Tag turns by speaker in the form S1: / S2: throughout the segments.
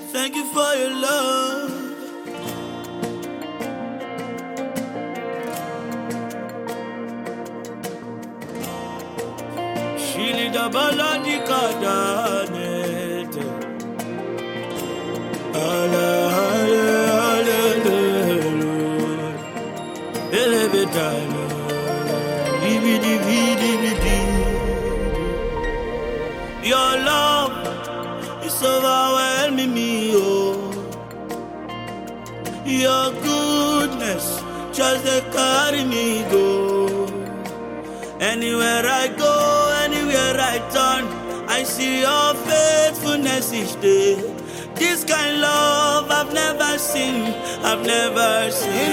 S1: Thank you for your love. Shili da baladi kadanete. Ala ala ala elevitano. Ibidi bidi bidi. Your love is overwhelming me, oh. Your goodness just they carry me go. Anywhere I go, anywhere I turn, I see your faithfulness each day. This kind of love I've never seen, I've never seen.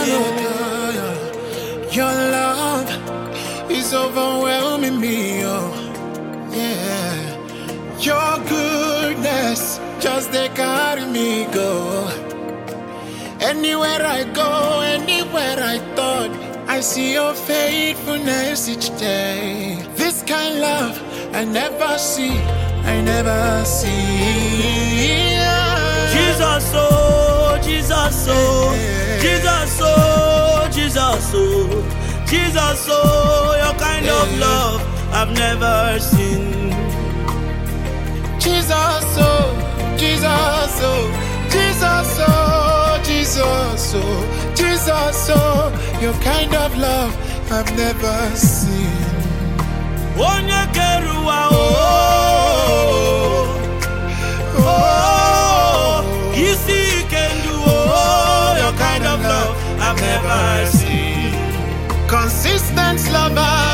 S2: Your love is overwhelming me, oh. Yeah, your goodness just they carry me go. Anywhere I go, anywhere I turn, I see your faithfulness each day. This kind of love I never see, I never see.
S1: Jesus, oh, Jesus, oh, Jesus, oh, Jesus, oh, Jesus, oh, your kind of love I've never seen.
S2: Jesus, oh, Jesus, oh, Jesus, oh, Jesus, oh, Jesus, oh, your kind of love I've never seen.
S1: Onye keruwa, oh, oh, you see you can do, oh, your kind of love I've never seen.
S2: Consistent lover,